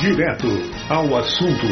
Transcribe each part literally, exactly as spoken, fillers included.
Direto ao assunto.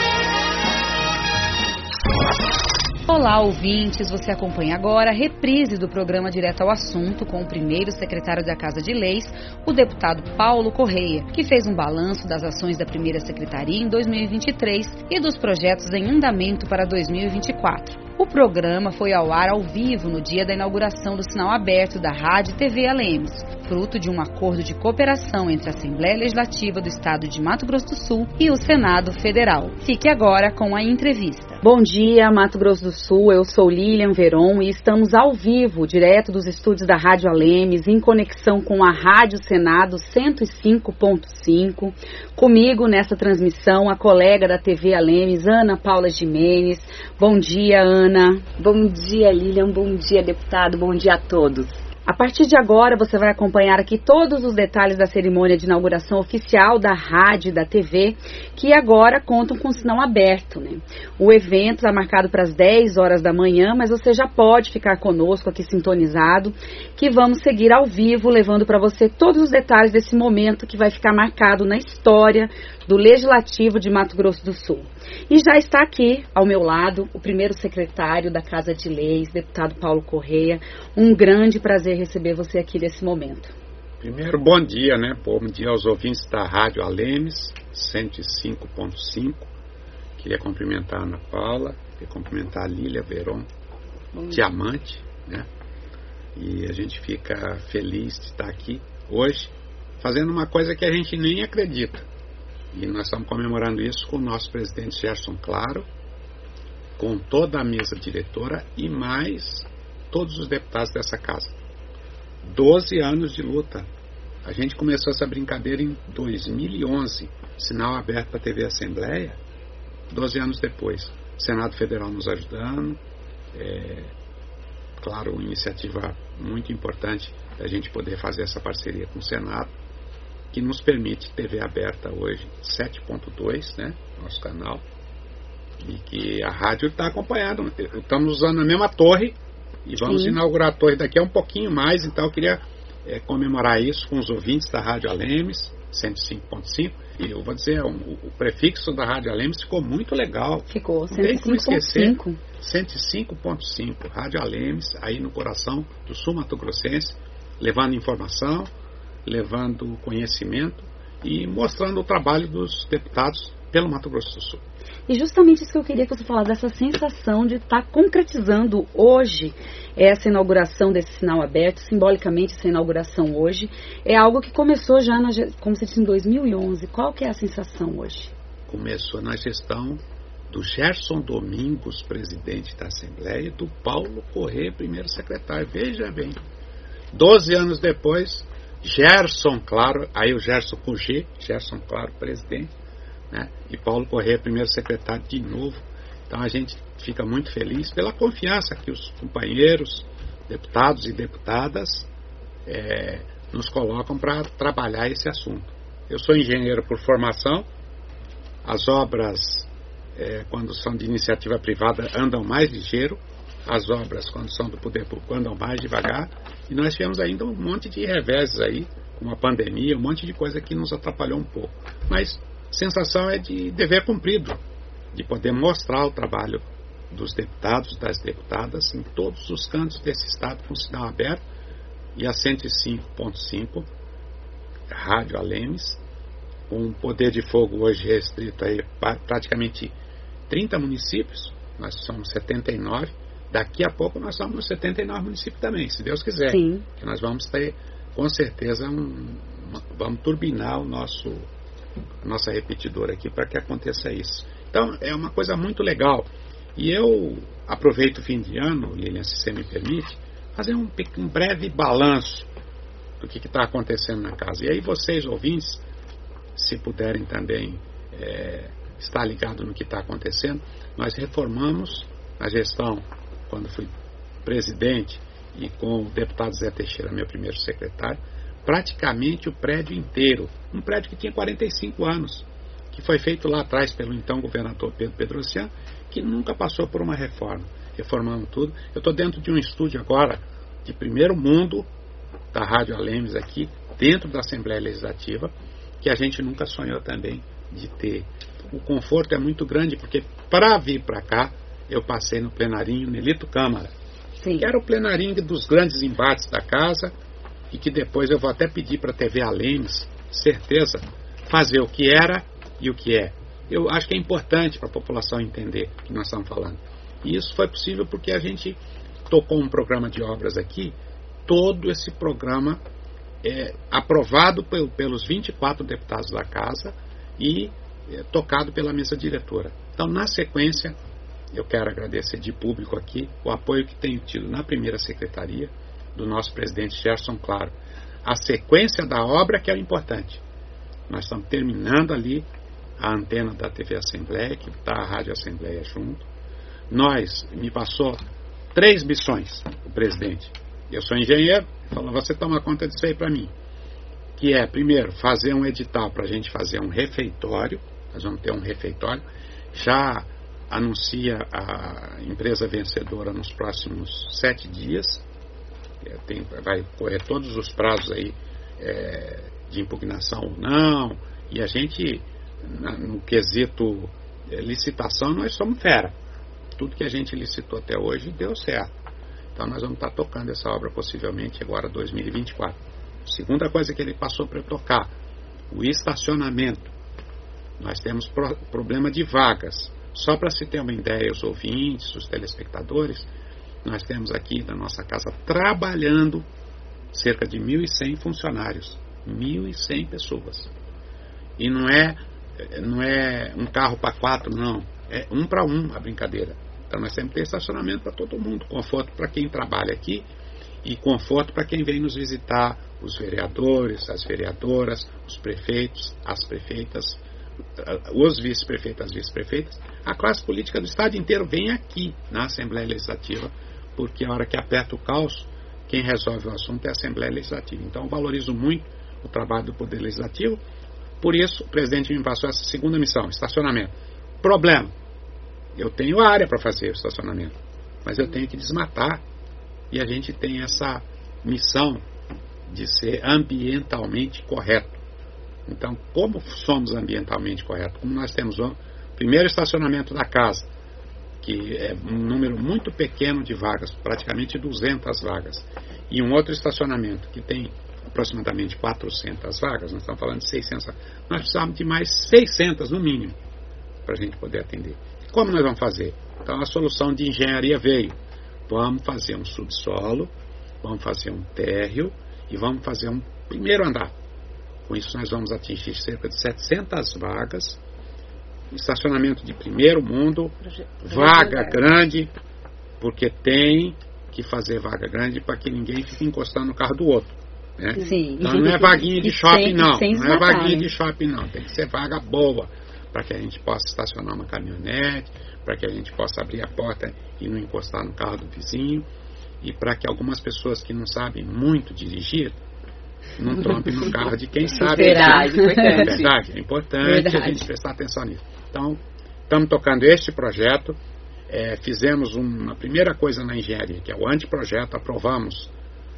Olá, ouvintes. Você acompanha agora a reprise do programa Direto ao Assunto com o primeiro secretário da Casa de Leis, o deputado Paulo Correia, que fez um balanço das ações da primeira secretaria em dois mil e vinte e três e dos projetos em andamento para dois mil e vinte e quatro. O programa foi ao ar ao vivo no dia da inauguração do sinal aberto da Rádio e T V Alemes, fruto de um acordo de cooperação entre a Assembleia Legislativa do Estado de Mato Grosso do Sul e o Senado Federal. Fique agora com a entrevista. Bom dia, Mato Grosso do Sul. Eu sou Lilian Veron e estamos ao vivo, direto dos estúdios da Rádio Alemes, em conexão com a Rádio Senado cento e cinco ponto cinco. Comigo nessa transmissão, a colega da T V Alemes, Ana Paula Gimenez. Bom dia, Ana. Bom dia, Lilian. Bom dia, deputado. Bom dia a todos. A partir de agora, você vai acompanhar aqui todos os detalhes da cerimônia de inauguração oficial da rádio e da T V, que agora contam com sinal aberto, né? O evento está marcado para as dez horas da manhã, mas você já pode ficar conosco aqui sintonizado, que vamos seguir ao vivo, levando para você todos os detalhes desse momento que vai ficar marcado na história do Legislativo de Mato Grosso do Sul. E já está aqui, ao meu lado, o primeiro secretário da Casa de Leis, deputado Paulo Correia. Um grande prazer receber você aqui nesse momento. Primeiro, bom dia, né? Bom dia aos ouvintes da Rádio Alemes, cento e cinco ponto cinco. Queria cumprimentar a Ana Paula, queria cumprimentar a Lília Veron, Diamante, né? E a gente fica feliz de estar aqui hoje, fazendo uma coisa que a gente nem acredita. E nós estamos comemorando isso com o nosso presidente Gerson Claro, com toda a mesa diretora e mais todos os deputados dessa casa. doze anos de luta. A gente começou essa brincadeira em dois mil e onze, sinal aberto para a T V Assembleia. doze anos depois, Senado Federal nos ajudando. É, claro, uma iniciativa muito importante da gente poder fazer essa parceria com o Senado, que nos permite T V aberta hoje, sete ponto dois, né, nosso canal, e que a rádio está acompanhando. Estamos usando a mesma torre e vamos Sim. inaugurar a torre daqui a um pouquinho mais, então eu queria é, comemorar isso com os ouvintes da Rádio Alemes, cento e cinco ponto cinco, e eu vou dizer, o, o prefixo da Rádio Alemes ficou muito legal. Ficou, cento e cinco ponto cinco. cento e cinco ponto cinco, Rádio Alemes, aí no coração do sul mato-grossense, levando informação, levando conhecimento e mostrando o trabalho dos deputados pelo Mato Grosso do Sul. E justamente isso que eu queria que você falasse, dessa sensação de estar concretizando hoje essa inauguração desse sinal aberto, simbolicamente essa inauguração hoje, é algo que começou já, na, como você disse, em dois mil e onze. Qual que é a sensação hoje? Começou na gestão do Gerson Domingos, presidente da Assembleia, e do Paulo Correia, primeiro secretário. Veja bem, doze anos depois, Gerson Claro, aí o Gerson com G, Gerson Claro, presidente, né? E Paulo Correia, primeiro secretário de novo. Então a gente fica muito feliz pela confiança que os companheiros, deputados e deputadas é, nos colocam para trabalhar esse assunto. Eu sou engenheiro por formação, as obras, é, quando são de iniciativa privada, andam mais ligeiro, as obras, quando são do poder público, andam mais devagar, e nós tivemos ainda um monte de reveses aí, com a pandemia, um monte de coisa que nos atrapalhou um pouco. Mas a sensação é de dever cumprido, de poder mostrar o trabalho dos deputados, das deputadas, em todos os cantos desse estado, com sinal aberto, e a cento e cinco ponto cinco, Rádio Alemes, com poder de fogo hoje restrito aí para praticamente trinta municípios, nós somos setenta e nove, daqui a pouco nós somos nos setenta e nove municípios também, se Deus quiser. Sim. Que nós vamos ter, com certeza, um, uma, vamos turbinar o nosso, a nossa repetidora aqui para que aconteça isso. Então, é uma coisa muito legal. E eu aproveito o fim de ano, Lilian, se você me permite, fazer um, um breve balanço do que está acontecendo na casa. E aí vocês, ouvintes, se puderem também é, estar ligados no que está acontecendo, nós reformamos a gestão, quando fui presidente, e com o deputado Zé Teixeira, meu primeiro secretário, praticamente o prédio inteiro, um prédio que tinha quarenta e cinco anos, que foi feito lá atrás pelo então governador Pedro Pedrocian, que nunca passou por uma reforma. Reformamos tudo. Eu estou dentro de um estúdio agora, de primeiro mundo, da Rádio Alemes aqui, dentro da Assembleia Legislativa, que a gente nunca sonhou também de ter. O conforto é muito grande, porque para vir para cá, eu passei no plenarinho Nelito Câmara, Sim. que era o plenarinho dos grandes embates da casa, e que depois eu vou até pedir para a T V Alemes, certeza, fazer o que era e o que é. Eu acho que é importante para a população entender o que nós estamos falando. E isso foi possível porque a gente tocou um programa de obras aqui, todo esse programa é aprovado pel, pelos vinte e quatro deputados da casa e é, tocado pela mesa diretora. Então, na sequência, eu quero agradecer de público aqui o apoio que tenho tido na primeira secretaria do nosso presidente Gerson Claro. A sequência da obra que é o importante. Nós estamos terminando ali a antena da T V Assembleia, que está a Rádio Assembleia junto. Nós, me passou três missões, o presidente. Eu sou engenheiro, falou, você toma conta disso aí para mim. Que é, primeiro, fazer um edital para a gente fazer um refeitório. Nós vamos ter um refeitório. Já anuncia a empresa vencedora nos próximos sete dias. É, tem, vai correr todos os prazos aí é, de impugnação ou não. E a gente, na, no quesito é, licitação, nós somos fera. Tudo que a gente licitou até hoje deu certo. Então nós vamos estar tocando essa obra possivelmente agora dois mil e vinte e quatro. Segunda coisa que ele passou para eu tocar, o estacionamento. Nós temos pro, problema de vagas. Só para se ter uma ideia, os ouvintes, os telespectadores, nós temos aqui na nossa casa trabalhando cerca de mil e cem funcionários. mil e cem pessoas. E não é, não é um carro para quatro, não. É um para um a brincadeira. Então nós temos que ter estacionamento para todo mundo. Conforto para quem trabalha aqui e conforto para quem vem nos visitar. Os vereadores, as vereadoras, os prefeitos, as prefeitas, os vice-prefeitos, as vice-prefeitas. A classe política do estado inteiro vem aqui na Assembleia Legislativa, porque a hora que aperta o calço, quem resolve o assunto é a Assembleia Legislativa. Então eu valorizo muito o trabalho do Poder Legislativo. Por isso o presidente me passou essa segunda missão, estacionamento. Problema, eu tenho área para fazer o estacionamento, mas eu tenho que desmatar, e a gente tem essa missão de ser ambientalmente correto. Então, como somos ambientalmente corretos, como nós temos o primeiro estacionamento da casa, que é um número muito pequeno de vagas, praticamente duzentas vagas, e um outro estacionamento que tem aproximadamente quatrocentas vagas, nós estamos falando de seiscentas vagas, nós precisamos de mais seiscentas no mínimo, para a gente poder atender. Como nós vamos fazer? Então a solução de engenharia veio. Vamos fazer um subsolo, vamos fazer um térreo e vamos fazer um primeiro andar. Com isso nós vamos atingir cerca de setecentas vagas, estacionamento de primeiro mundo, vaga grande, porque tem que fazer vaga grande para que ninguém fique encostando no carro do outro. Né? Sim. Então não é vaguinha de shopping, sem, não. Sem não é vaguinha de shopping, não. Tem que ser vaga boa, para que a gente possa estacionar uma caminhonete, para que a gente possa abrir a porta e não encostar no carro do vizinho, e para que algumas pessoas que não sabem muito dirigir não trompem no carro de quem sabe. Verdade, é verdade, é importante verdade. a gente prestar atenção nisso. Então, estamos tocando este projeto, é, fizemos uma primeira coisa na engenharia, que é o anteprojeto, aprovamos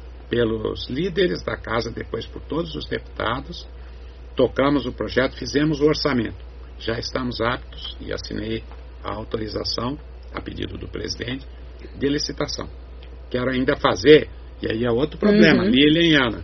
pelos líderes da casa, depois por todos os deputados, tocamos o projeto, fizemos o orçamento. Já estamos aptos e assinei a autorização, a pedido do presidente, de licitação. Quero ainda fazer, e aí é outro problema, uhum. Lília e Ana.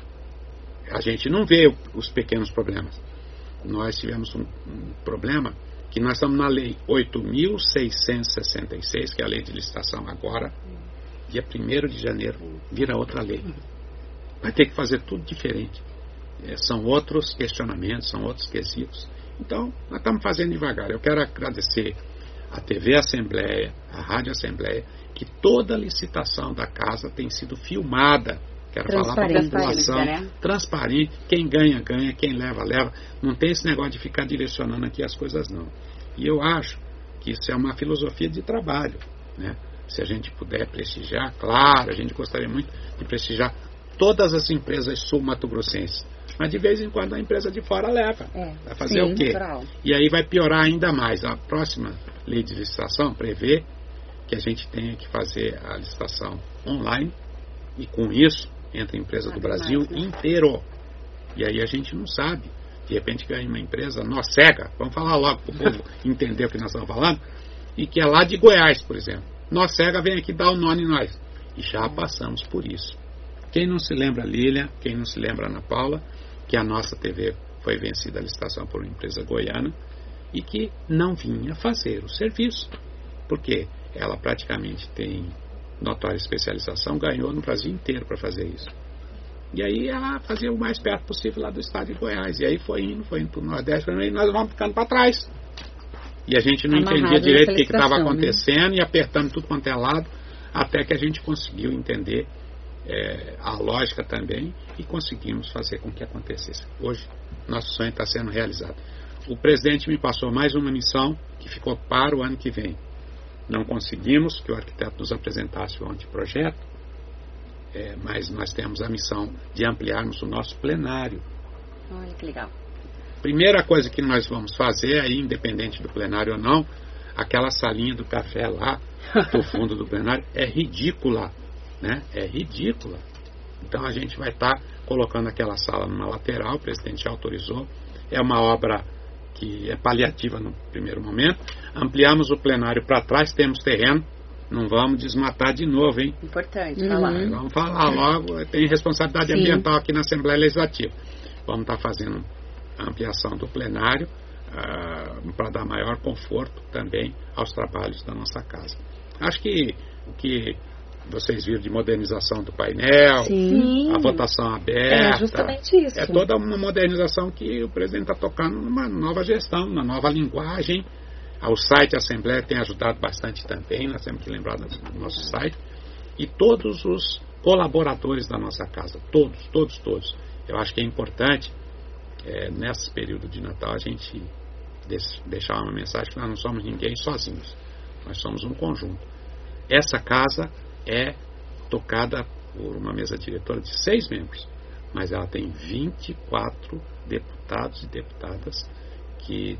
A gente não vê os pequenos problemas. Nós tivemos um, um problema que nós estamos na lei oito mil seiscentos e sessenta e seis, que é a lei de licitação agora, dia primeiro de janeiro, vira outra lei. Vai ter que fazer tudo diferente. É, são outros questionamentos, são outros quesitos. Então, nós estamos fazendo devagar. Eu quero agradecer a T V Assembleia, a Rádio Assembleia, que toda a licitação da casa tem sido filmada. Quero falar para a população, né? Transparente, quem ganha, ganha, quem leva, leva. Não tem esse negócio de ficar direcionando aqui as coisas, não. E eu acho que isso é uma filosofia de trabalho, né? Se a gente puder prestigiar, claro, a gente gostaria muito de prestigiar todas as empresas sul-mato-grossenses. Mas de vez em quando a empresa de fora leva. É, vai fazer sim, o quê? Natural. E aí vai piorar ainda mais. A próxima lei de licitação prevê que a gente tenha que fazer a licitação online, e com isso entra a empresa do Brasil inteiro. E aí a gente não sabe De repente ganha uma empresa Nocega, vamos falar logo para o povo entender o que nós estamos falando, e que é lá de Goiás, por exemplo. Nocega vem aqui dar o nó em nós. E já passamos por isso. Quem não se lembra, Lilian, quem não se lembra, Ana Paula, que a nossa T V foi vencida a licitação por uma empresa goiana e que não vinha fazer o serviço. Porque ela praticamente tem notória especialização, ganhou no Brasil inteiro para fazer isso. E aí ela fazia o mais perto possível lá do estado de Goiás. E aí foi indo, foi indo para o Nordeste, e nós vamos ficando para trás. E a gente não Amarrado entendia direito o que estava né? acontecendo e apertando tudo quanto é lado, até que a gente conseguiu entender é, a lógica também e conseguimos fazer com que acontecesse. Hoje, nosso sonho está sendo realizado. O presidente me passou mais uma missão que ficou para o ano que vem. Não conseguimos que o arquiteto nos apresentasse o anteprojeto, é, mas nós temos a missão de ampliarmos o nosso plenário. Olha que legal. Primeira coisa que nós vamos fazer, aí, independente do plenário ou não, aquela salinha do café lá, do fundo do plenário, é ridícula, né? É ridícula. Então a gente vai estar tá colocando aquela sala numa lateral, o presidente já autorizou, é uma obra que é paliativa no primeiro momento. Ampliamos o plenário para trás, temos terreno, não vamos desmatar de novo, hein? Importante uhum. falar. Vamos falar logo, tem responsabilidade Sim. ambiental aqui na Assembleia Legislativa. Vamos estar tá fazendo a ampliação do plenário uh, para dar maior conforto também aos trabalhos da nossa casa. Acho que o que vocês viram de modernização do painel, Sim. a votação aberta, é justamente isso. É toda uma modernização que o presidente está tocando numa nova gestão, numa nova linguagem. O site Assembleia tem ajudado bastante também, nós temos que lembrar do nosso site. E todos os colaboradores da nossa casa, todos, todos, todos. Eu acho que é importante, é, nesse período de Natal, a gente deixar uma mensagem que nós não somos ninguém sozinhos. Nós somos um conjunto. Essa casa é tocada por uma mesa diretora de seis membros, mas ela tem vinte e quatro deputados e deputadas que,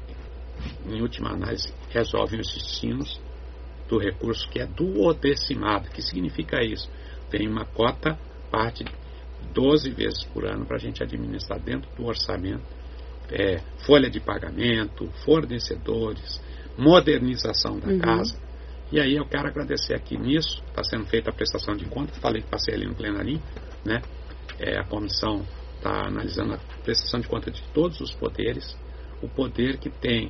em última análise, resolvem os destinos do recurso que é duodecimado. O que significa isso? Tem uma cota, parte doze vezes por ano para a gente administrar dentro do orçamento, é, folha de pagamento, fornecedores, modernização da uhum. casa. E aí eu quero agradecer aqui nisso, está sendo feita a prestação de contas, falei que passei ali no plenarinho, né? É, a comissão está analisando a prestação de contas de todos os poderes, o poder que tem,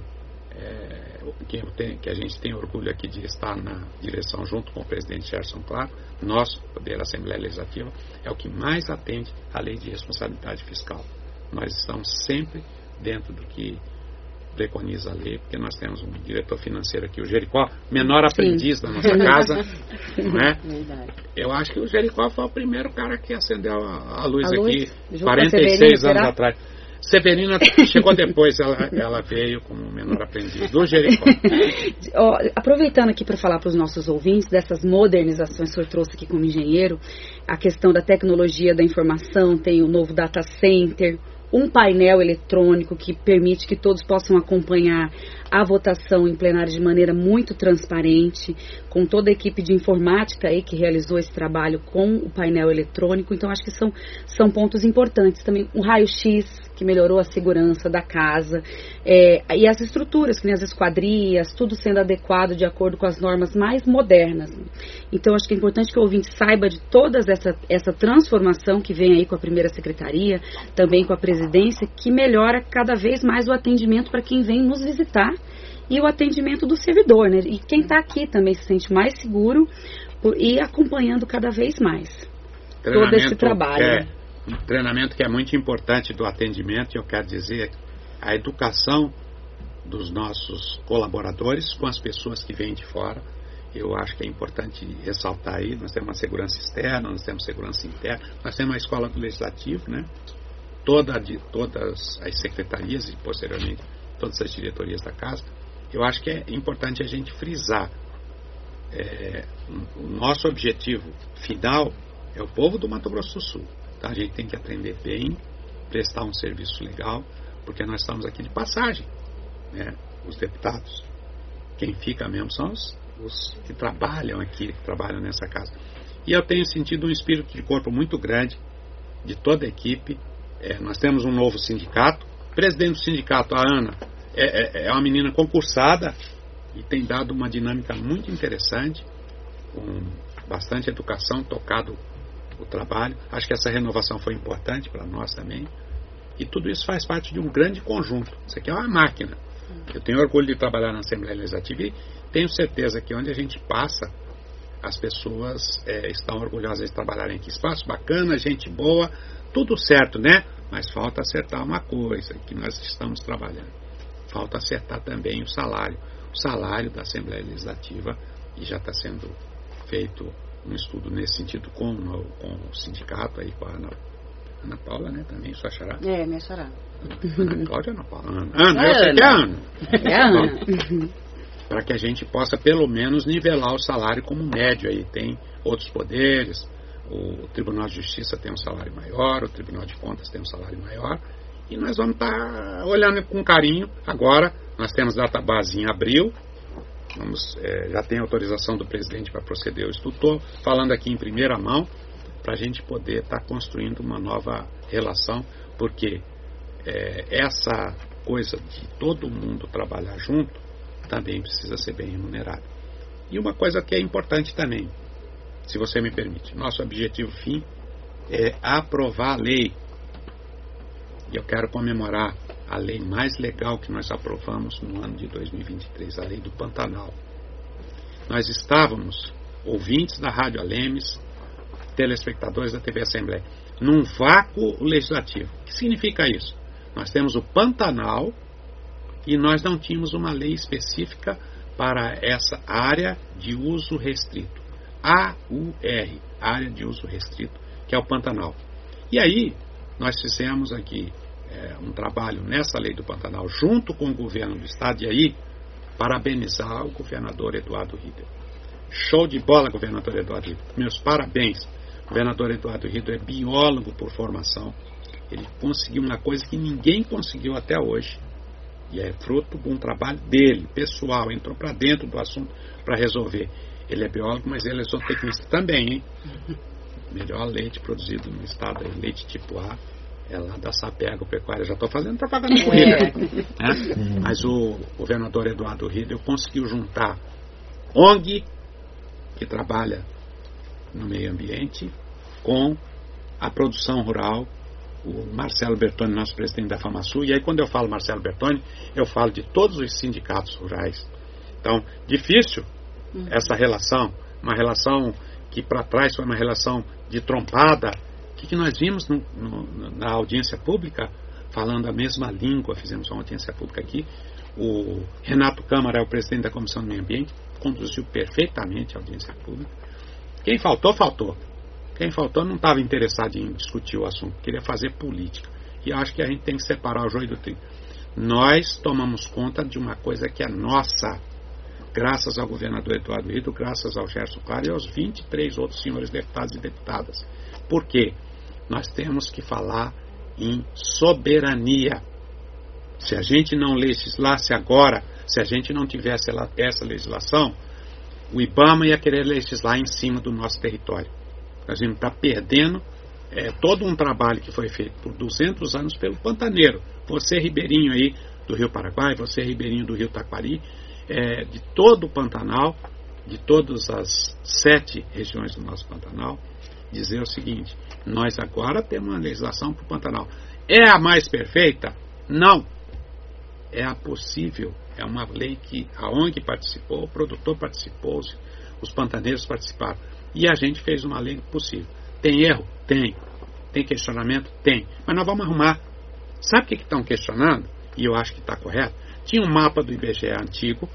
é, que, eu tenho, que a gente tem orgulho aqui de estar na direção junto com o presidente Gerson Claro, nosso poder, a Assembleia Legislativa, é o que mais atende à lei de responsabilidade fiscal. Nós estamos sempre dentro do que preconiza a lei, porque nós temos um diretor financeiro aqui, o Jericó, menor aprendiz Sim. da nossa casa, não é? Verdade. Eu acho que o Jericó foi o primeiro cara que acendeu a, a luz a aqui, luz, quarenta e seis anos atrás. Severina chegou depois, ela, ela veio como menor aprendiz do Jericó. Ó, aproveitando aqui para falar para os nossos ouvintes dessas modernizações que o senhor trouxe aqui como engenheiro, a questão da tecnologia da informação, tem o novo data center, um painel eletrônico que permite que todos possam acompanhar a votação em plenário de maneira muito transparente, com toda a equipe de informática aí que realizou esse trabalho com o painel eletrônico. Então acho que são, são pontos importantes também. Um raio-x que melhorou a segurança da casa, é, e as estruturas, que nem as esquadrias, tudo sendo adequado de acordo com as normas mais modernas. Então acho que é importante que o ouvinte saiba de toda essa, essa transformação que vem aí com a primeira secretaria, também com a presidência, que melhora cada vez mais o atendimento para quem vem nos visitar e o atendimento do servidor, né? E quem está aqui também se sente mais seguro por, e acompanhando cada vez mais todo esse trabalho. É, um treinamento que é muito importante do atendimento, e eu quero dizer, a educação dos nossos colaboradores com as pessoas que vêm de fora. Eu acho que é importante ressaltar aí, nós temos uma segurança externa, nós temos segurança interna, nós temos a escola do legislativo, né? Toda, de, todas as secretarias e posteriormente todas as diretorias da casa. Eu acho que é importante a gente frisar, é, o nosso objetivo final é o povo do Mato Grosso do Sul. Tá? A gente tem que atender bem, prestar um serviço legal, porque nós estamos aqui de passagem, né? Os deputados, quem fica mesmo são os, os que trabalham aqui, que trabalham nessa casa. E eu tenho sentido um espírito de corpo muito grande de toda a equipe. É, nós temos um novo sindicato, Presidente do sindicato, a Ana, é, é, é uma menina concursada e tem dado uma dinâmica muito interessante, com bastante educação, tocado o trabalho. Acho que essa renovação foi importante para nós também. E tudo isso faz parte de um grande conjunto. Isso aqui é uma máquina. Eu tenho orgulho de trabalhar na Assembleia Legislativa e tenho certeza que onde a gente passa, as pessoas é, estão orgulhosas de trabalharem aqui. Espaço bacana, gente boa, tudo certo, né? Mas falta acertar uma coisa que nós estamos trabalhando. Falta acertar também o salário. O salário da Assembleia Legislativa, e já está sendo feito um estudo nesse sentido com, no, com o sindicato, aí com a Ana, Ana Paula, né? Também, sua xará. É, minha xará. Ana Cláudia ou Ana Paula? Ana, Ana, eu sei que é Ana. É a Ana. Para que a gente possa pelo menos nivelar o salário como médio aí. Tem outros poderes, o Tribunal de Justiça tem um salário maior, o Tribunal de Contas tem um salário maior, e nós vamos estar tá olhando com carinho. Agora nós temos database em abril, vamos, é, já tem autorização do presidente para proceder ao estudo. Estou falando aqui em primeira mão para a gente poder estar tá construindo uma nova relação, porque é, essa coisa de todo mundo trabalhar junto também precisa ser bem remunerado. E uma coisa que é importante também, se você me permite, nosso objetivo fim é aprovar a lei. E eu quero comemorar a lei mais legal que nós aprovamos no ano de dois mil e vinte e três, a lei do Pantanal. Nós estávamos, ouvintes da Rádio Alemes, telespectadores da T V Assembleia, num vácuo legislativo. O que significa isso? Nós temos o Pantanal e nós não tínhamos uma lei específica para essa área de uso restrito. A U R, área de uso restrito, que é o Pantanal. E aí, nós fizemos aqui é, um trabalho nessa lei do Pantanal, junto com o governo do estado, e aí, parabenizar o governador Eduardo Riedel. Show de bola, governador Eduardo Riedel. Meus parabéns. O governador Eduardo Riedel é biólogo por formação. Ele conseguiu uma coisa que ninguém conseguiu até hoje. E é fruto de um trabalho dele, pessoal. Entrou para dentro do assunto para resolver. Ele é biólogo, mas ele é zootecnista também, hein? Melhor leite produzido no estado, leite tipo A, é lá da Sapé Agropecuária. Já estou fazendo propaganda com ele. Né? Mas o governador Eduardo Riedel conseguiu juntar O N G, que trabalha no meio ambiente, com a produção rural, o Marcelo Bertoni, nosso presidente da FamaSul. E aí, quando eu falo Marcelo Bertoni, eu falo de todos os sindicatos rurais. Então, difícil uhum. essa relação, uma relação que para trás foi uma relação de trompada. O que, que nós vimos no, no, na audiência pública, falando a mesma língua? Fizemos uma audiência pública aqui. O Renato Câmara é o presidente da Comissão do Meio Ambiente, conduziu perfeitamente a audiência pública. Quem faltou, faltou. Quem faltou não estava interessado em discutir o assunto, queria fazer política. E eu acho que a gente tem que separar o joio do trigo. Nós tomamos conta de uma coisa que é nossa, graças ao governador Eduardo Riedel, graças ao Gerson Claro e aos vinte e três outros senhores deputados e deputadas. Por quê? Nós temos que falar em soberania. Se a gente não legislasse agora, se a gente não tivesse essa legislação, o IBAMA ia querer legislar em cima do nosso território. A gente está perdendo é, todo um trabalho que foi feito por duzentos anos pelo pantaneiro. Você, ribeirinho aí do Rio Paraguai, você, ribeirinho do Rio Taquari, é, de todo o Pantanal, de todas as sete regiões do nosso Pantanal, dizer o seguinte: nós agora temos uma legislação para o Pantanal. É a mais perfeita? Não. É a possível. É uma lei que a O N G participou, o produtor participou, os, os pantaneiros participaram. E a gente fez uma lei possível. Tem erro? Tem. Tem questionamento? Tem. Mas nós vamos arrumar. Sabe o que estão questionando? E eu acho que está correto. Tinha um mapa do I B G E antigo,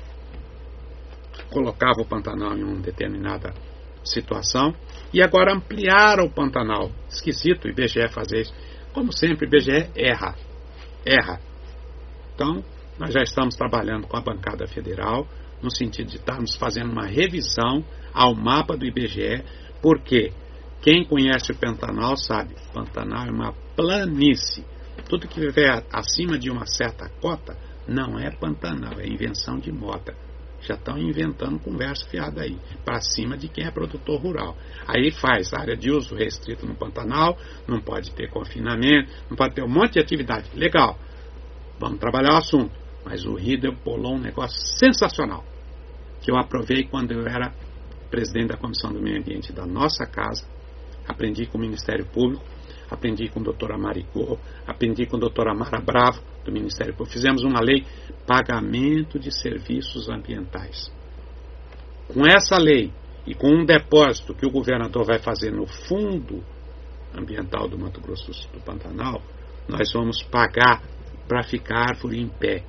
colocava o Pantanal em uma determinada situação, e agora ampliaram o Pantanal. Esquisito o I B G E fazer isso. Como sempre, o I B G E erra. Erra. Então, nós já estamos trabalhando com a bancada federal, no sentido de estarmos fazendo uma revisão ao mapa do I B G E, porque quem conhece o Pantanal sabe, o Pantanal é uma planície. Tudo que viver acima de uma certa cota não é Pantanal, é invenção de moda. Já estão inventando conversa fiada aí, para cima de quem é produtor rural. Aí faz área de uso restrito no Pantanal, não pode ter confinamento, não pode ter um monte de atividade. Legal. Vamos trabalhar o assunto. Mas o Rieder bolou um negócio sensacional, que eu aprovei quando eu era presidente da Comissão do Meio Ambiente da nossa casa. Aprendi com o Ministério Público, aprendi com a doutora Maricô, aprendi com a doutora Mara Bravo, do Ministério Público. Fizemos uma lei, pagamento de serviços ambientais. Com essa lei e com um depósito que o governador vai fazer no Fundo Ambiental do Mato Grosso do Pantanal, nós vamos pagar para ficar árvore em pé.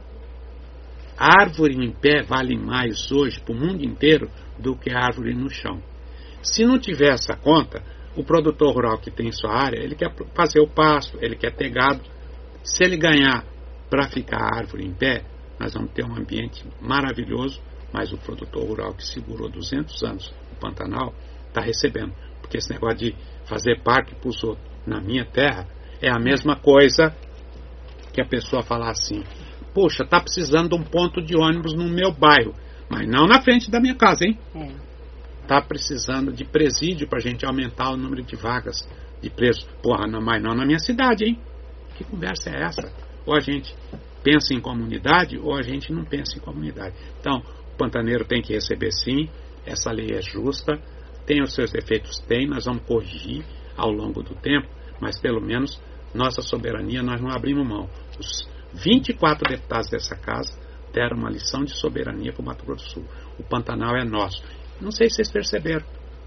Árvore em pé vale mais hoje para o mundo inteiro do que árvore no chão. Se não tiver essa conta, o produtor rural que tem sua área, ele quer fazer o pasto, ele quer ter gado. Se ele ganhar para ficar árvore em pé, nós vamos ter um ambiente maravilhoso, mas o produtor rural que segurou duzentos anos no Pantanal está recebendo. Porque esse negócio de fazer parque para os outros na minha terra é a mesma coisa que a pessoa falar assim: poxa, está precisando de um ponto de ônibus no meu bairro, mas não na frente da minha casa, hein? Está é. precisando de presídio para a gente aumentar o número de vagas de presos. Porra, não, mas não na minha cidade, hein? Que conversa é essa? Ou a gente pensa em comunidade ou a gente não pensa em comunidade. Então, o pantaneiro tem que receber sim, essa lei é justa, tem os seus defeitos, tem, nós vamos corrigir ao longo do tempo, mas pelo menos nossa soberania nós não abrimos mão. Os vinte e quatro deputados dessa casa deram uma lição de soberania para o Mato Grosso do Sul. O Pantanal é nosso. Não sei se vocês perceberam,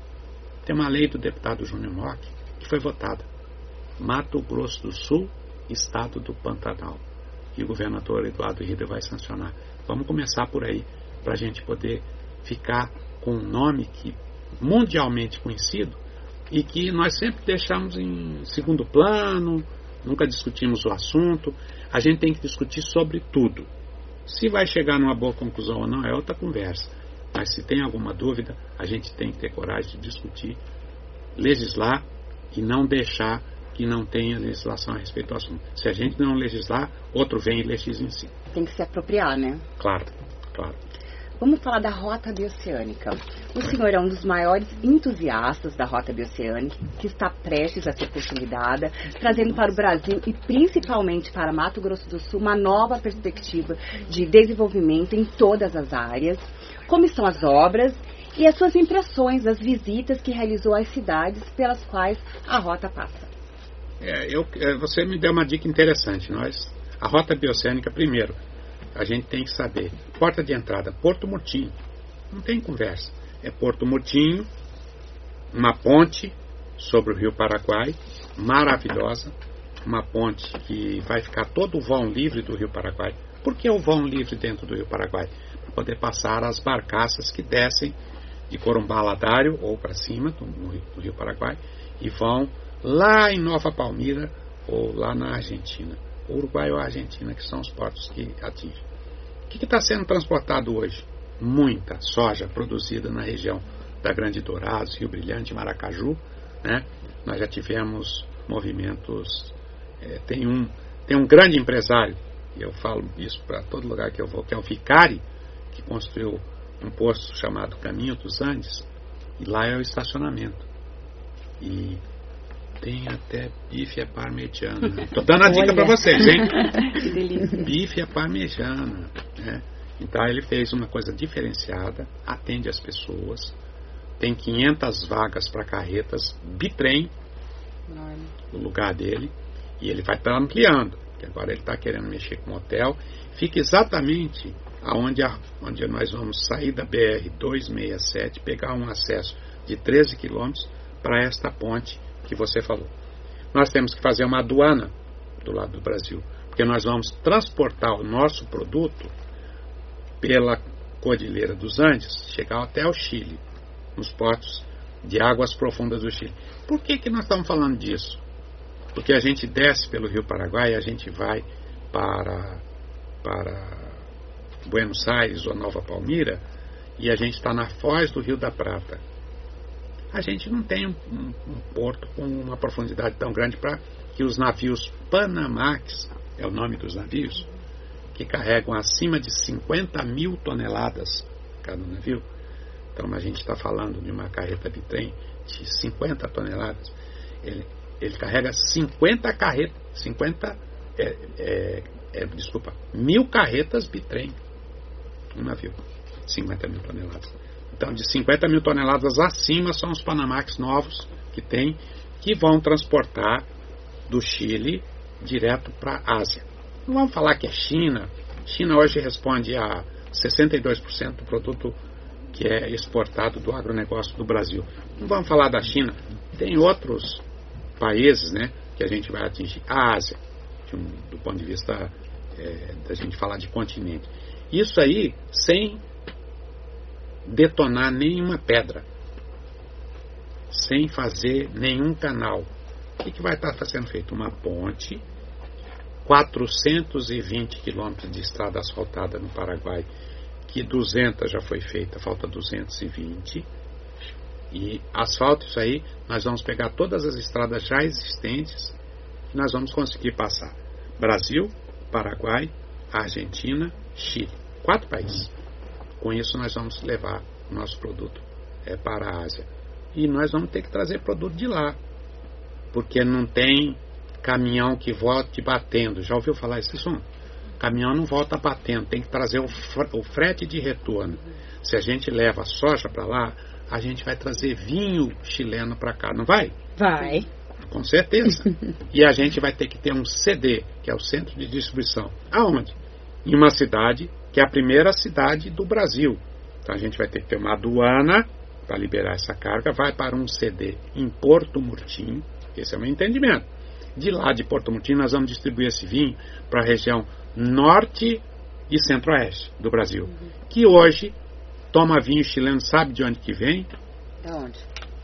tem uma lei do deputado Júnior Mock que foi votada. Mato Grosso do Sul, Estado do Pantanal. E o governador Eduardo Rieder vai sancionar. Vamos começar por aí, para a gente poder ficar com um nome que mundialmente conhecido e que nós sempre deixamos em segundo plano, nunca discutimos o assunto. A gente tem que discutir sobre tudo. Se vai chegar numa boa conclusão ou não é outra conversa, mas se tem alguma dúvida, a gente tem que ter coragem de discutir, legislar e não deixar que não tenha legislação a respeito do assunto. Se a gente não legislar, outro vem e legisla em si. Tem que se apropriar, né? Claro, claro. Vamos falar da Rota Bioceânica. O senhor é um dos maiores entusiastas da Rota Bioceânica, que está prestes a ser consolidada, trazendo para o Brasil e principalmente para Mato Grosso do Sul uma nova perspectiva de desenvolvimento em todas as áreas. Como estão as obras e as suas impressões das visitas que realizou às cidades pelas quais a rota passa? É, eu, você me deu uma dica interessante. Nós, a Rota Bioceânica, primeiro, a gente tem que saber, porta de entrada, Porto Murtinho, não tem conversa, é Porto Murtinho, uma ponte sobre o Rio Paraguai, maravilhosa, uma ponte que vai ficar todo o vão livre do Rio Paraguai. Por que o vão livre dentro do Rio Paraguai? Para poder passar as barcaças que descem de Corumbá Ladário ou para cima do, do Rio Paraguai e vão lá em Nova Palmira ou lá na Argentina, Uruguai ou Argentina, que são os portos que atingem. O que está sendo transportado hoje? Muita soja produzida na região da Grande Dourados, Rio Brilhante, Maracaju, né? Nós já tivemos movimentos, é, tem, um, tem um grande empresário, e eu falo isso para todo lugar que eu vou, que é o Vicari, que construiu um posto chamado Caminho dos Andes, e lá é o estacionamento. E tem até bife à parmegiana. Estou dando a dica para vocês, hein? Que delícia. Bife à parmegiana, né? Então ele fez uma coisa diferenciada, atende as pessoas, tem quinhentas vagas para carretas bitrem no lugar dele, e ele vai estar ampliando, porque agora ele está querendo mexer com o hotel. Fica exatamente aonde, a, onde nós vamos sair da B R duzentos e sessenta e sete, pegar um acesso de treze quilômetros para esta ponte que você falou. Nós temos que fazer uma aduana do lado do Brasil, porque nós vamos transportar o nosso produto pela Cordilheira dos Andes, chegar até o Chile, nos portos de águas profundas do Chile. Por que que nós estamos falando disso? Porque a gente desce pelo Rio Paraguai e a gente vai para, para Buenos Aires ou Nova Palmira e a gente está na foz do Rio da Prata. A gente não tem um, um, um porto com uma profundidade tão grande para que os navios Panamax, é o nome dos navios, que carregam acima de cinquenta mil toneladas cada navio. Então a gente está falando de uma carreta bitrem de cinquenta toneladas. Ele, ele carrega cinquenta carretas, cinquenta é, é, é, desculpa, mil carretas bitrem, um navio, cinquenta mil toneladas. Então, de cinquenta mil toneladas acima são os Panamax novos que tem, que vão transportar do Chile direto para a Ásia. Não vamos falar que é China. China hoje responde a sessenta e dois por cento do produto que é exportado do agronegócio do Brasil. Não vamos falar da China. Tem outros países, né, que a gente vai atingir. A Ásia, de um, do ponto de vista é, da gente falar de continente. Isso aí sem detonar nenhuma pedra, sem fazer nenhum canal. O que, que vai estar sendo feito? Uma ponte, quatrocentos e vinte quilômetros de estrada asfaltada no Paraguai, que duzentos já foi feita, falta duzentos e vinte. E asfalto, isso aí, nós vamos pegar todas as estradas já existentes e nós vamos conseguir passar Brasil, Paraguai, Argentina, Chile. Quatro países. Com isso nós vamos levar o nosso produto é, para a Ásia. E nós vamos ter que trazer produto de lá, porque não tem caminhão que volte batendo. Já ouviu falar esse som? Caminhão não volta batendo, tem que trazer o, o frete de retorno. Se a gente leva soja para lá, a gente vai trazer vinho chileno para cá, não vai? Vai. Com certeza. E a gente vai ter que ter um C D, que é o Centro de Distribuição. Aonde? Em uma cidade que é a primeira cidade do Brasil. Então a gente vai ter que ter uma aduana para liberar essa carga, vai para um C D em Porto Murtinho, esse é o meu entendimento. De lá de Porto Murtinho nós vamos distribuir esse vinho para a região norte e centro-oeste do Brasil, uhum. que hoje toma vinho chileno, sabe de onde que vem? De onde?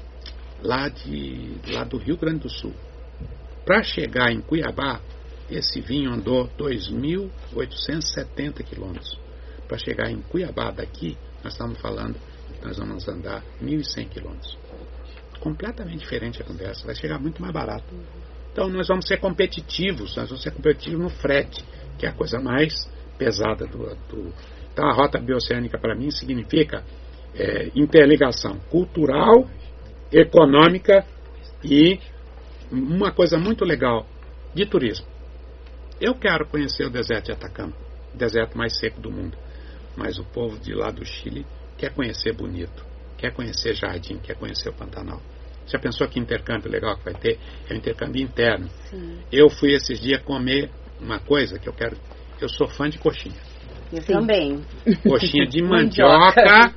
Lá, de, lá do Rio Grande do Sul. Para chegar em Cuiabá, esse vinho andou dois mil oitocentos e setenta quilômetros. Para chegar em Cuiabá daqui, nós estamos falando que nós vamos andar mil e cem quilômetros. Completamente diferente a conversa, vai chegar muito mais barato. Então nós vamos ser competitivos, nós vamos ser competitivos no frete, que é a coisa mais pesada do... do... Então a rota bioceânica para mim significa é, interligação cultural, econômica e uma coisa muito legal de turismo. Eu quero conhecer o deserto de Atacama, o deserto mais seco do mundo, mas o povo de lá do Chile quer conhecer Bonito, quer conhecer Jardim, quer conhecer o Pantanal. Já pensou que intercâmbio legal que vai ter? É um intercâmbio interno. Sim. Eu fui esses dias comer uma coisa que eu quero... Eu sou fã de coxinha. Eu Sim. também. Coxinha de mandioca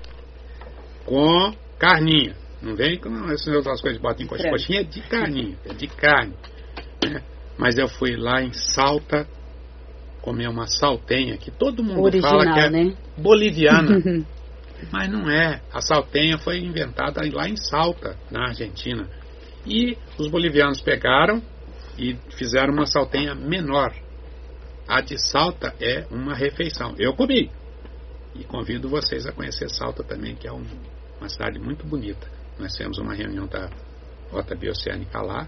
com carninha. Não vem com essas outras coisas que botam em coxinha. Coxinha é de carninha, é de carne. Né? Mas eu fui lá em Salta comer uma saltenha que todo mundo original, fala que é né? boliviana. Mas não é. A saltenha foi inventada lá em Salta, na Argentina. E os bolivianos pegaram e fizeram uma saltenha menor. A de Salta é uma refeição. Eu comi. E convido vocês a conhecer Salta também, que é um, uma cidade muito bonita. Nós temos uma reunião da Rota Bioceânica lá.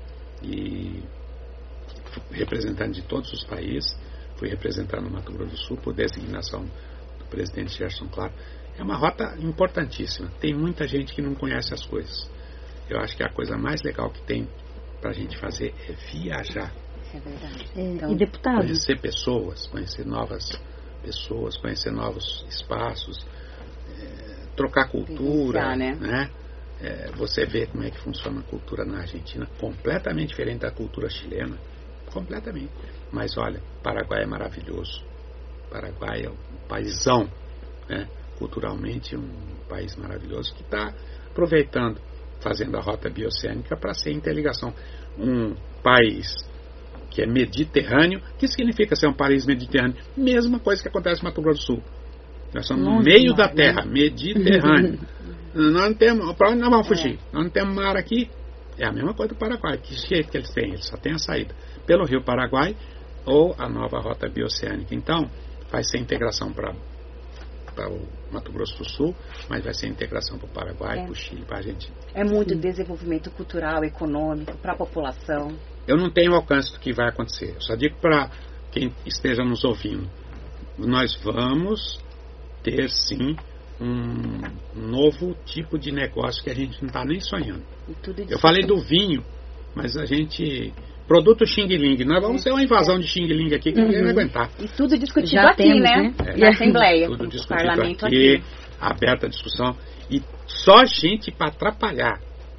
E representante de todos os países. Fui representando o Mato Grosso do Sul por designação do presidente Gerson Claro. É uma rota importantíssima. Tem muita gente que não conhece as coisas. Eu acho que a coisa mais legal que tem para a gente fazer é viajar. É verdade. É, então, e deputado? Conhecer pessoas, conhecer novas pessoas, conhecer novos espaços, é, trocar cultura, Pensar, né? né? É, você vê como é que funciona a cultura na Argentina, completamente diferente da cultura chilena. Completamente. Mas olha, Paraguai é maravilhoso. Paraguai é um paizão, né? Culturalmente um país maravilhoso que está aproveitando, fazendo a rota bioceânica para ser interligação. Um país que é mediterrâneo. O que significa ser um país mediterrâneo? Mesma coisa que acontece no Mato Grosso do Sul. Nós somos no meio da terra, Mediterrâneo. Nós não temos, para onde nós vamos fugir? É. Nós não temos mar aqui. É a mesma coisa do Paraguai. Que jeito que eles têm? Eles só têm a saída pelo Rio Paraguai ou a nova rota bioceânica. Então, vai ser integração para para o Mato Grosso do Sul, mas vai ser integração para o Paraguai, é. para o Chile, para a Argentina. É muito desenvolvimento cultural, econômico, para a população. Eu não tenho alcance do que vai acontecer. Eu só digo para quem esteja nos ouvindo. Nós vamos ter, sim, um novo tipo de negócio que a gente não está nem sonhando. Eu falei do vinho, mas a gente Produto Xing Ling. Nós vamos ter uma invasão de Xing Ling aqui que ninguém vai aguentar. E tudo discutido Já aqui, temos, né? né? É. Na Assembleia. Tudo no discutido parlamento aqui, aqui. aberta a discussão. E só gente para atrapalhar.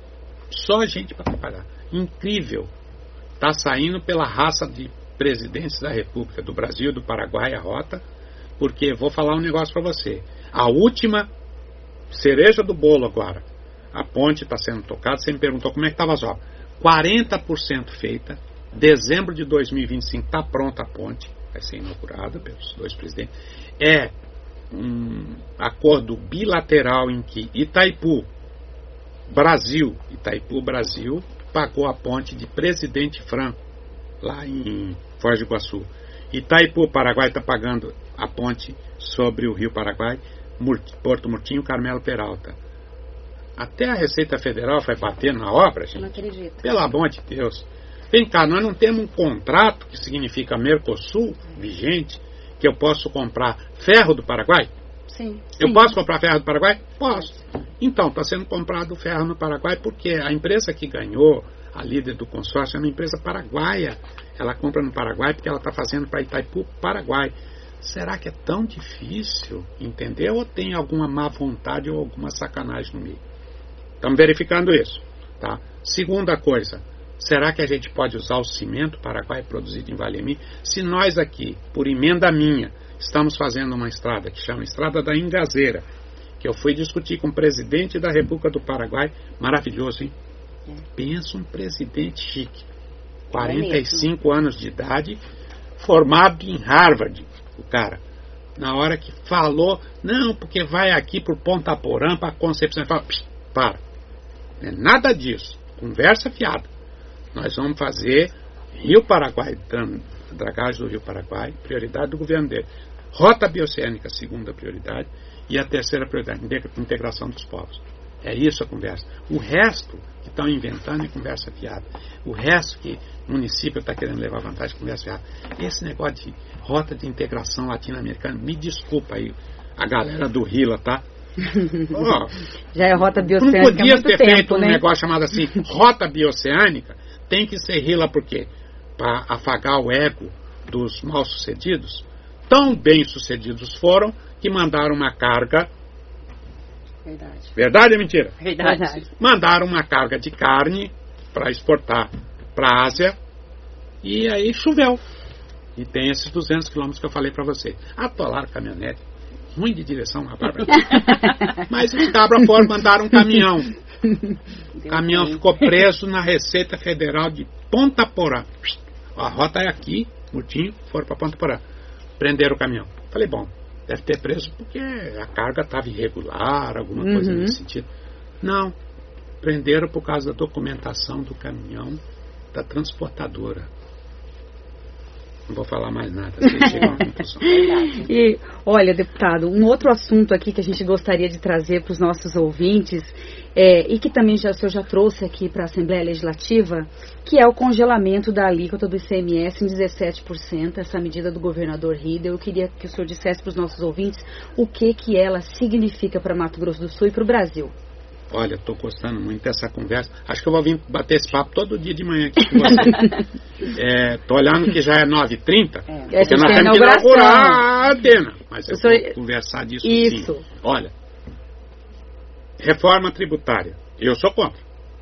Só gente para atrapalhar. Incrível. Está saindo pela raça de presidentes da República, do Brasil, do Paraguai, a rota. Porque vou falar um negócio para você. A última cereja do bolo agora. A ponte está sendo tocada. Você me perguntou como é que estava as obras. quarenta por cento feita. Dezembro de dois mil e vinte e cinco está pronta a ponte. Vai ser inaugurada pelos dois presidentes. É um acordo bilateral em que Itaipu, Brasil, Itaipu, Brasil, pagou a ponte de Presidente Franco, lá em Foz do Iguaçu. Itaipu, Paraguai, está pagando a ponte sobre o Rio Paraguai, Porto Murtinho, Carmelo Peralta. Até a Receita Federal vai bater na obra, gente. Não acredito. Pelo amor de Deus. Vem cá, nós não temos um contrato que significa Mercosul vigente, que eu posso comprar ferro do Paraguai? Sim. Eu Sim. posso comprar ferro do Paraguai? Posso. Então, está sendo comprado ferro no Paraguai porque a empresa que ganhou, a líder do consórcio, é uma empresa paraguaia. Ela compra no Paraguai porque ela está fazendo para Itaipu, Paraguai. Será que é tão difícil entender ou tem alguma má vontade ou alguma sacanagem no meio? Estamos verificando isso. Tá? Segunda coisa, será que a gente pode usar o cimento Paraguai produzido em Valemi? Se nós aqui, por emenda minha, estamos fazendo uma estrada que chama Estrada da Ingazeira, que eu fui discutir com o presidente da República do Paraguai, maravilhoso, hein? É. Pensa um presidente chique, quarenta e cinco é anos de idade, formado em Harvard, o cara. Na hora que falou, não, porque vai aqui por Ponta Porã, para Concepção, ele fala, para, não é nada disso, conversa fiada. Nós vamos fazer Rio Paraguai, dragagem do Rio Paraguai, prioridade do governo dele. Rota bioceânica, segunda prioridade. E a terceira prioridade, integração dos povos. É isso a conversa. O resto que estão inventando é conversa fiada. O resto que o município está querendo levar vantagem é conversa fiada. Esse negócio de rota de integração latino-americana, me desculpa aí, a galera do Rila, tá? Oh, já é rota bioceânica. Não podia há muito ter tempo, feito né? um negócio chamado assim, rota bioceânica. Tem que ser Rila por quê? Para afagar o ego dos mal-sucedidos. Tão bem-sucedidos foram que mandaram uma carga. Verdade. Verdade ou mentira? Verdade. Mandaram uma carga de carne para exportar para a Ásia e aí choveu. E tem esses duzentos quilômetros que eu falei para você. Atolaram caminhonete. Ruim de direção, rapaz. Mas os cabras foram mandar um caminhão. O caminhão ficou preso na Receita Federal de Ponta Porã. A rota é aqui, Murtinho, foram para Ponta Porã. Prenderam o caminhão. Falei, bom, deve ter preso porque a carga estava irregular, alguma uhum. coisa nesse sentido. Não. Prenderam por causa da documentação do caminhão da transportadora. Não vou falar mais nada. Vocês chegam à conclusão. E, olha, deputado, um outro assunto aqui que a gente gostaria de trazer para os nossos ouvintes, é, e que também já, o senhor já trouxe aqui para a Assembleia Legislativa, que é o congelamento da alíquota do I C M S em dezessete por cento, essa medida do governador Rieder. Eu queria que o senhor dissesse para os nossos ouvintes o que, que ela significa para Mato Grosso do Sul e para o Brasil. Olha, estou gostando muito dessa conversa. Acho que eu vou vir bater esse papo todo dia de manhã aqui com você. Estou é, olhando que já é nove e trinta. É, porque nós temos que inaugurar a Atena. Mas eu senhor... vou conversar disso Isso. sim. Olha, reforma tributária. Eu sou contra.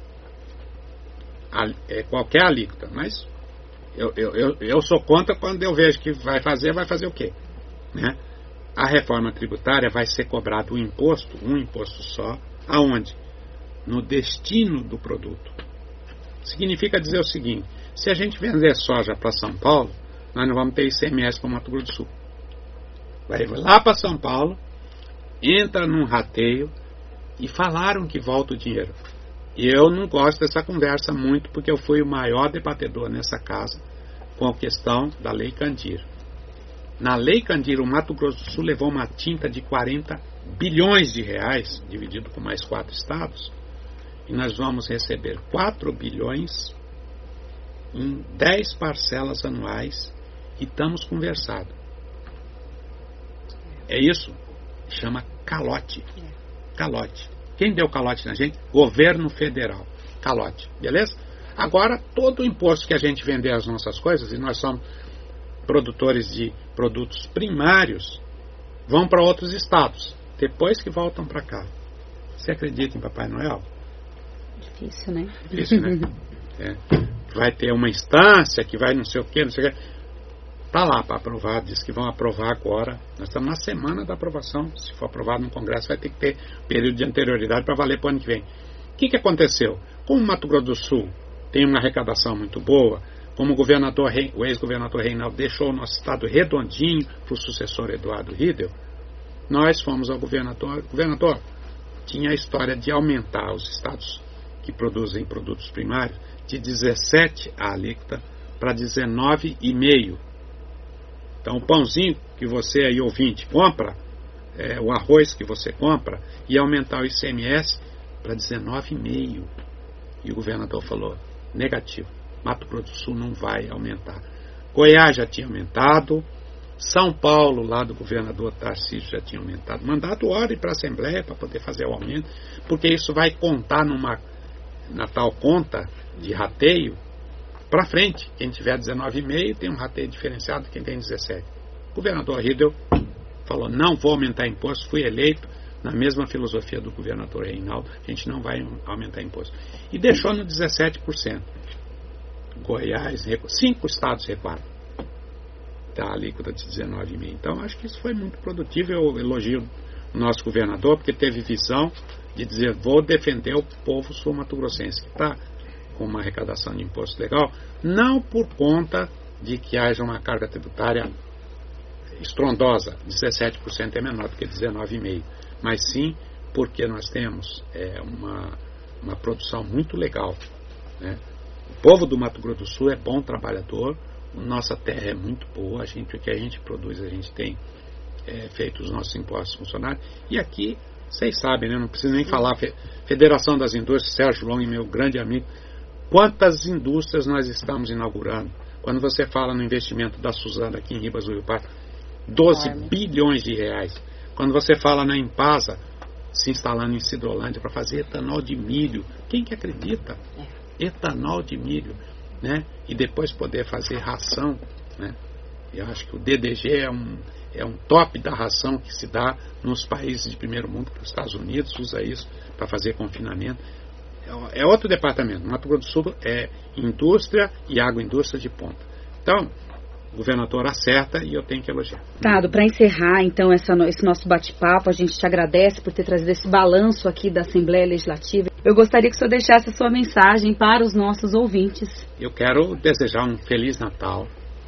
A, é, qualquer alíquota. Mas eu, eu, eu, eu sou contra quando eu vejo que vai fazer, vai fazer o quê? Né? A reforma tributária vai ser cobrado um imposto, um imposto só. Aonde? No destino do produto. Significa dizer o seguinte: se a gente vender soja para São Paulo, nós não vamos ter I C M S para Mato Grosso do Sul. Vai lá para São Paulo, entra num rateio e falaram que volta o dinheiro. E eu não gosto dessa conversa muito, porque eu fui o maior debatedor nessa casa com a questão da Lei Candir. Na Lei Candir, o Mato Grosso do Sul levou uma tinta de quarenta bilhões de reais, dividido com mais quatro estados, e nós vamos receber quatro bilhões em dez parcelas anuais e estamos conversando. É isso? Chama calote. Calote. Quem deu calote na gente? Governo federal. Calote. Beleza? Agora, todo o imposto que a gente vender as nossas coisas, e nós somos produtores de produtos primários, vão para outros estados, depois que voltam para cá. Você acredita em Papai Noel? Difícil, né? Difícil, né? É. Vai ter uma instância que vai não sei o que, não sei o que. Está lá para aprovar, diz que vão aprovar agora. Nós estamos na semana da aprovação. Se for aprovado no Congresso, vai ter que ter período de anterioridade para valer para o ano que vem. O que, que aconteceu? Como o Mato Grosso do Sul tem uma arrecadação muito boa, como o governador, o ex-governador Reinaldo deixou o nosso estado redondinho para o sucessor Eduardo Riedel, nós fomos ao governador. Governador, tinha a história de aumentar os estados que produzem produtos primários de dezessete a alíquota para dezenove vírgula cinco. Então, o pãozinho que você aí, ouvinte, compra, é, o arroz que você compra, ia aumentar o I C M S para dezenove vírgula cinco. E o governador falou, negativo, Mato Grosso do Sul não vai aumentar. Goiás já tinha aumentado, São Paulo, lá do governador Tarcísio, já tinha aumentado. Mandado ordem para a Assembleia para poder fazer o aumento, porque isso vai contar numa, na tal conta de rateio, para frente. Quem tiver dezenove vírgula cinco tem um rateio diferenciado de quem tem dezessete. O governador Riedel falou, não vou aumentar imposto, fui eleito na mesma filosofia do governador Reinaldo, a gente não vai aumentar imposto. E deixou no dezessete por cento. Goiás, cinco estados recuaram. Tá, a alíquota de dezenove vírgula cinco. Então, acho que isso foi muito produtivo. Eu elogio o nosso governador, porque teve visão de dizer, vou defender o povo sul-mato-grossense, que está com uma arrecadação de imposto legal, não por conta de que haja uma carga tributária estrondosa, dezessete por cento é menor do que dezenove vírgula cinco, mas sim porque nós temos é, uma, uma produção muito legal, né? O povo do Mato Grosso do Sul é bom trabalhador, nossa terra é muito boa, a gente, o que a gente produz, a gente tem é, feito os nossos impostos funcionarem, e aqui, vocês sabem, né? Não preciso nem falar, Federação das Indústrias, Sérgio Long, meu grande amigo, quantas indústrias nós estamos inaugurando? Quando você fala no investimento da Suzana aqui em Ribas do Rio Pardo, doze bilhões de reais. Quando você fala na Impasa, se instalando em Sidrolândia para fazer etanol de milho, quem que acredita? Etanol de milho, né? E depois poder fazer ração, né? Eu acho que o D D G é um, é um top da ração que se dá nos países de primeiro mundo, os Estados Unidos usa isso para fazer confinamento. É outro departamento. Mato Grosso do Sul é indústria e agroindústria de ponta. Então, o governador acerta e eu tenho que elogiar. Tado, para encerrar então essa, esse nosso bate-papo, a gente te agradece por ter trazido esse balanço aqui da Assembleia Legislativa. Eu gostaria que o senhor deixasse a sua mensagem para os nossos ouvintes. Eu quero desejar um Feliz Natal,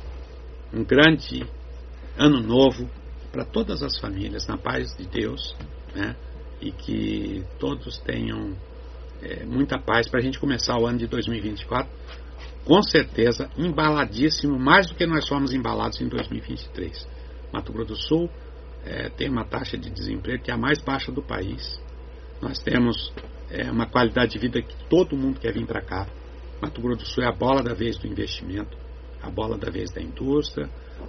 um grande Ano Novo para todas as famílias, na paz de Deus, né? E que todos tenham É, muita paz para a gente começar o ano de dois mil e vinte e quatro com certeza embaladíssimo, mais do que nós fomos embalados em dois mil e vinte e três. Mato Grosso do Sul é, tem uma taxa de desemprego que é a mais baixa do país. Nós temos é, uma qualidade de vida que todo mundo quer vir para cá. Mato Grosso do Sul é a bola da vez do investimento, a bola da vez da indústria,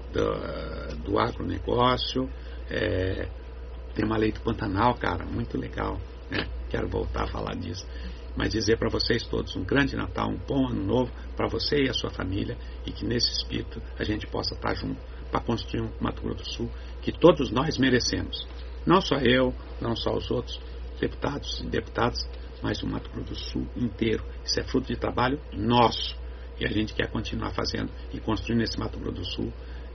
do, do agronegócio. É, tem uma lei do Pantanal, cara, muito legal, né? Quero voltar a falar disso, mas dizer para vocês todos um grande Natal, um bom Ano Novo para você e a sua família, e que nesse espírito a gente possa estar junto para construir um Mato Grosso do Sul que todos nós merecemos, não só eu, não só os outros deputados e deputadas, mas o Mato Grosso do Sul inteiro. Isso é fruto de trabalho nosso e a gente quer continuar fazendo e construindo esse Mato Grosso do Sul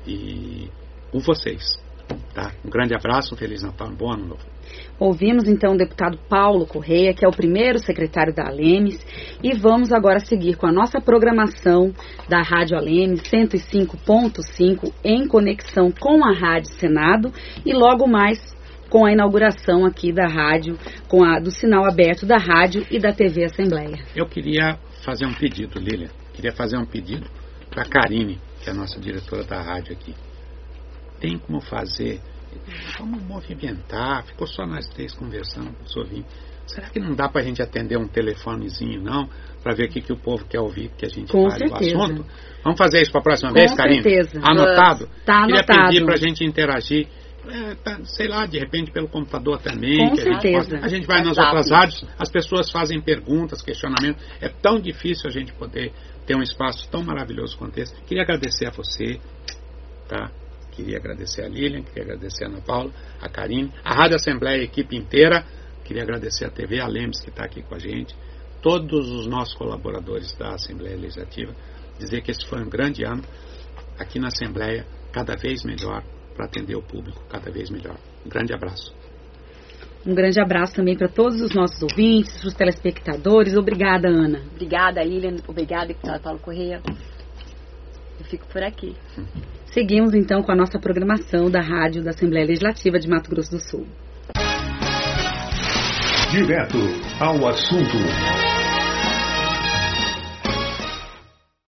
e com vocês, tá? Um grande abraço, um Feliz Natal, um bom Ano Novo. Ouvimos então o deputado Paulo Correia, que é o primeiro secretário da Alemes, e vamos agora seguir com a nossa programação da Rádio Alemes cento e cinco ponto cinco em conexão com a Rádio Senado e logo mais com a inauguração aqui da rádio, com a, do sinal aberto da rádio e da T V Assembleia. Eu queria fazer um pedido, Lília, queria fazer um pedido para a Karine, que é a nossa diretora da rádio aqui. Tem como fazer... Vamos movimentar, ficou só nós três conversando com os ouvintes. Será que não dá para a gente atender um telefonezinho, não? Para ver o que, que o povo quer ouvir, que a gente com fale certeza. O assunto? Vamos fazer isso para a próxima com vez, Karine? certeza. Anotado? Tá Queria anotado. pedir para a gente interagir. é, tá, sei lá, de repente pelo computador também. Com que certeza. A gente, pode, a gente vai nas Exato. outras rádios, as pessoas fazem perguntas, questionamentos. É tão difícil a gente poder ter um espaço tão maravilhoso quanto esse. Queria agradecer a você, tá? Queria agradecer a Lilian, queria agradecer a Ana Paula, a Karine, a Rádio Assembleia, a equipe inteira. Queria agradecer a T V, a Lemes, que está aqui com a gente, todos os nossos colaboradores da Assembleia Legislativa. Dizer que esse foi um grande ano aqui na Assembleia, cada vez melhor, para atender o público, cada vez melhor. Um grande abraço. Um grande abraço também para todos os nossos ouvintes, para os telespectadores. Obrigada, Ana. Obrigada, Lilian. Obrigada, deputado Paulo Correia. Eu fico por aqui. Seguimos então com a nossa programação da Rádio da Assembleia Legislativa de Mato Grosso do Sul. Direto ao assunto.